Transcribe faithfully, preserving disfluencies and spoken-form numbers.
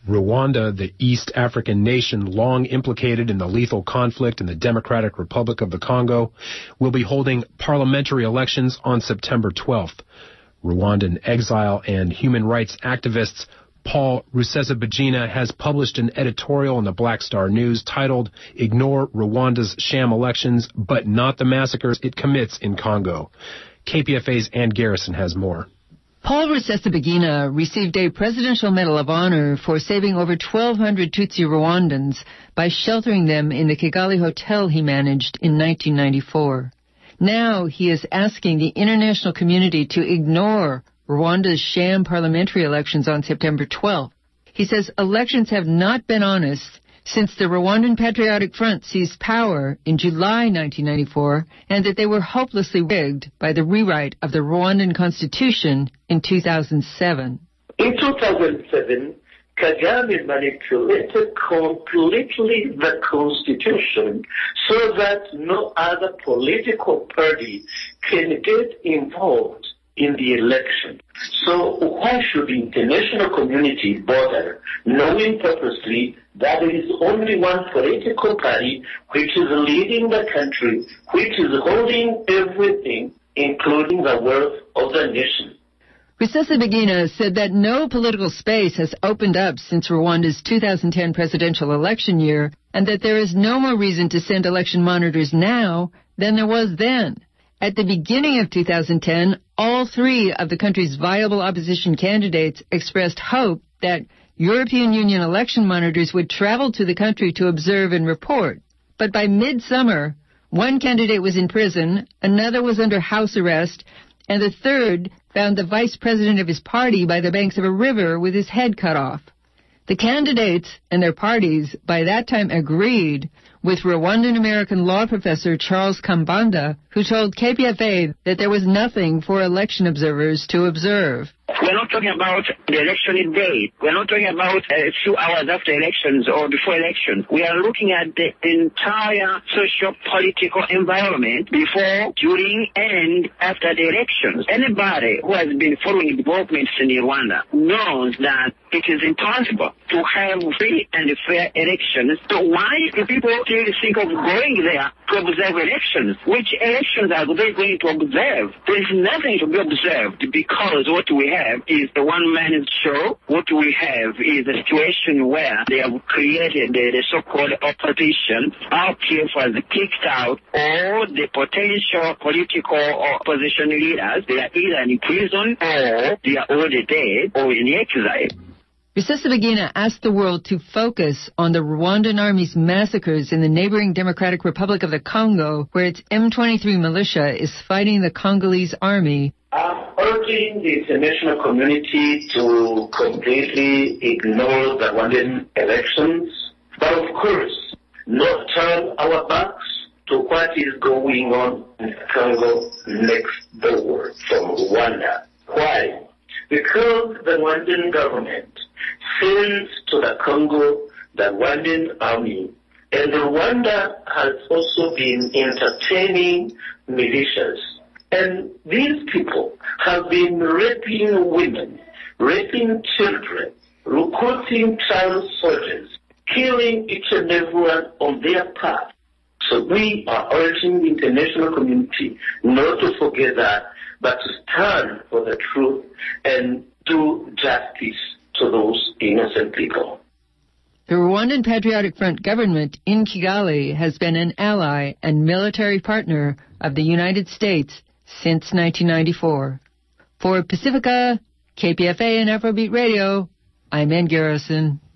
Rwanda, the East African nation long implicated in the lethal conflict in the Democratic Republic of the Congo, will be holding parliamentary elections on September twelfth. Rwandan exile and human rights activists Paul Rusesabagina has published an editorial in the Black Star News titled, "Ignore Rwanda's Sham Elections, but Not the Massacres It Commits in Congo." K P F A's Ann Garrison has more. Paul Rusesabagina received a Presidential Medal of Honor for saving over twelve hundred Tutsi Rwandans by sheltering them in the Kigali hotel he managed in nineteen ninety-four. Now he is asking the international community to ignore Rwanda's sham parliamentary elections on September twelfth. He says elections have not been honest since the Rwandan Patriotic Front seized power in July nineteen ninety-four, and that they were hopelessly rigged by the rewrite of the Rwandan Constitution in two thousand seven. In two thousand seven, Kagame manipulated completely the Constitution so that no other political party can get involved in the election. So why should the international community bother knowing purposely that there is only one political party which is leading the country, which is holding everything, including the wealth of the nation? Rusesabagina said that no political space has opened up since Rwanda's two thousand ten presidential election year, and that there is no more reason to send election monitors now than there was then. At the beginning of two thousand ten, all three of the country's viable opposition candidates expressed hope that European Union election monitors would travel to the country to observe and report. But by midsummer, one candidate was in prison, another was under house arrest, and the third found the vice president of his party by the banks of a river with his head cut off. The candidates and their parties by that time agreed with Rwandan-American law professor Charles Kambanda, who told K P F A that there was nothing for election observers to observe. We're not talking about the election day. We're not talking about a few hours after elections or before elections. We are looking at the entire socio-political environment before, during, and after the elections. Anybody who has been following developments in Rwanda knows that it is impossible to have free and fair elections. So why do people still think of going there to observe elections? Which elections are they going to observe? There is nothing to be observed because what we have is a one-man show. What we have is a situation where they have created the, the so-called opposition. R P F has kicked out all the potential political opposition leaders. They are either in prison or they are already dead or in exile. Rusesabagina asked the world to focus on the Rwandan army's massacres in the neighboring Democratic Republic of the Congo, where its M twenty-three militia is fighting the Congolese army. I'm urging the international community to completely ignore the Rwandan elections, but of course, not turn our backs to what is going on in Congo next door from Rwanda. Why? Because the Rwandan government sends to the Congo the Rwandan army, and Rwanda has also been entertaining militias. And these people have been raping women, raping children, recruiting child soldiers, killing each and everyone on their path. So we are urging the international community not to forget that, but to stand for the truth and do justice to those innocent people. The Rwandan Patriotic Front government in Kigali has been an ally and military partner of the United States since nineteen ninety-four. For Pacifica, K P F A and Afrobeat Radio, I'm Ann Garrison.